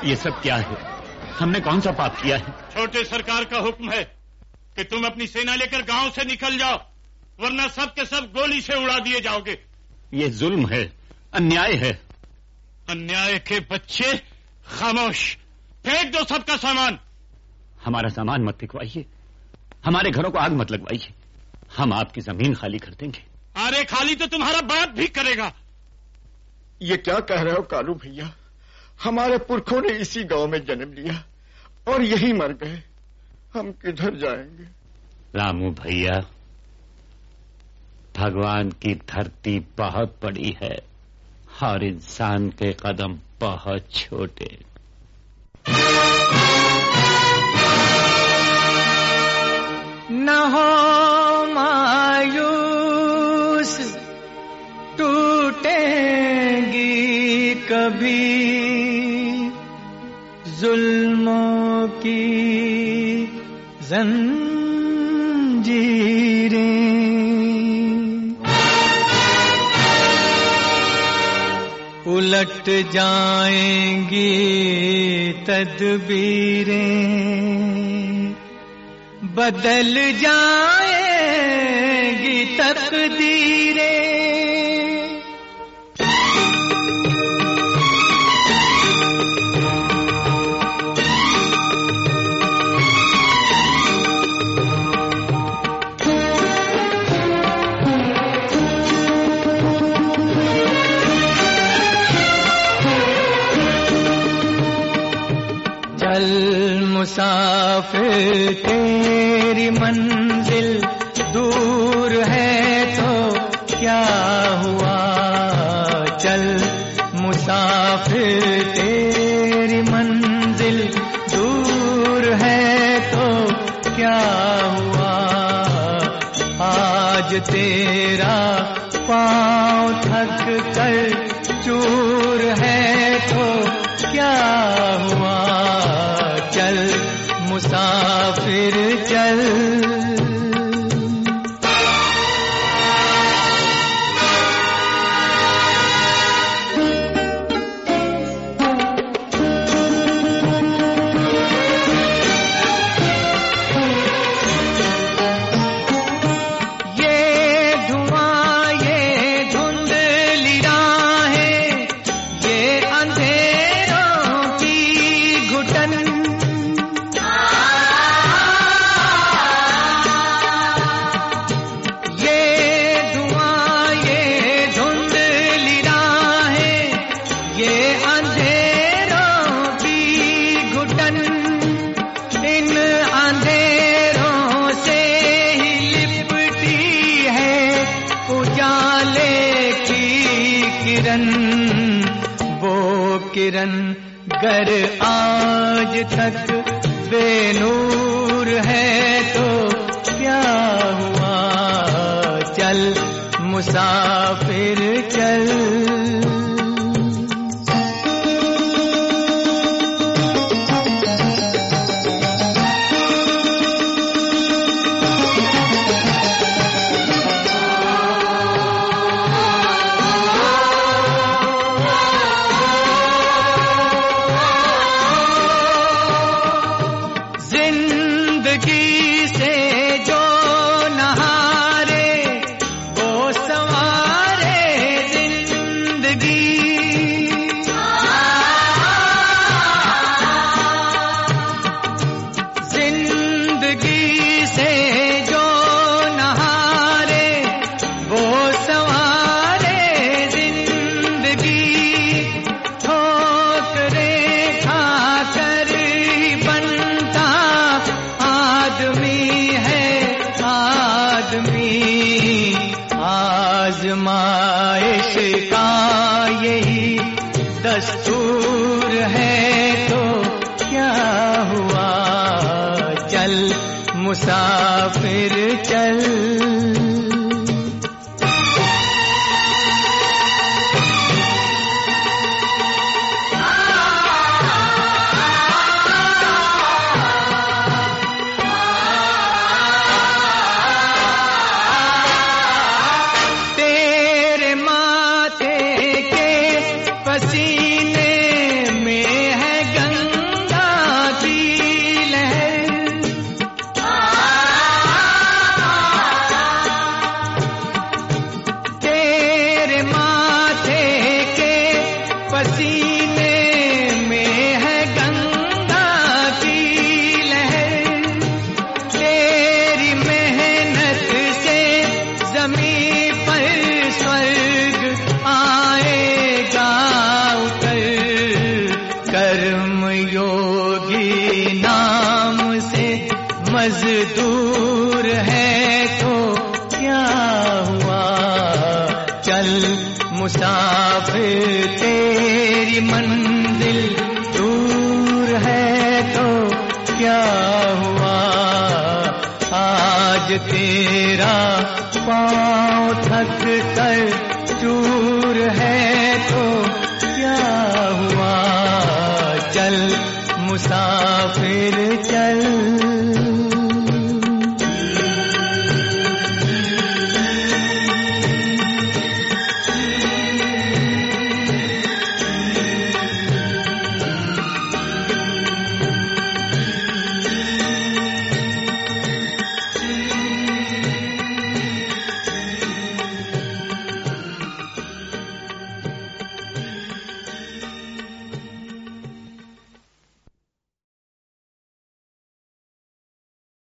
ये सब क्या है? हमने कौन सा पाप किया है? छोटे सरकार का हुक्म है कि तुम अपनी सेना लेकर गांव से निकल जाओ, वरना सब के सब गोली से उड़ा दिए जाओगे। ये जुल्म है, अन्याय है। अन्याय के बच्चे, खामोश, फेंक दो सबका सामान। हमारा सामान मत फेंकवाइए, हमारे घरों को आग मत लगवाइए, हम आपकी जमीन खाली कर देंगे। अरे खाली तो तुम्हारा बाप भी करेगा। ये क्या कह रहे हो कालू भैया? हमारे पुरखों ने इसी गांव में जन्म लिया और यही मर गए, हम किधर जाएंगे? रामू भैया, भगवान की धरती बहुत बड़ी है और इंसान के कदम बहुत छोटे। न हो मायूस, टूटेंगी कभी जुल्मों की जंजीरें। उलट जाएंगी तदबीरें, बदल जाएंगी तकदीरें। चल मुसाफिर तेरी मंजिल दूर है तो क्या हुआ? चल मुसाफिर तेरी मंजिल दूर है तो क्या हुआ? आज तेरा पाँव थक कर चूर है तो क्या हुआ? चल मुसाफिर चल। किरण गर आज तक बेनूर है तो क्या हुआ? चल मुसाफिर चल। आजमाइश का यही दस्तूर है तो क्या हुआ? चल मुसाफिर चल। पसीने में है गंगा मजदूर है तो क्या हुआ, चल मुसाफिर तेरी मंजिल दूर है तो क्या हुआ, आज तेरा पाँव थक कर चूर है तो क्या हुआ, चल मुसाफिर चल।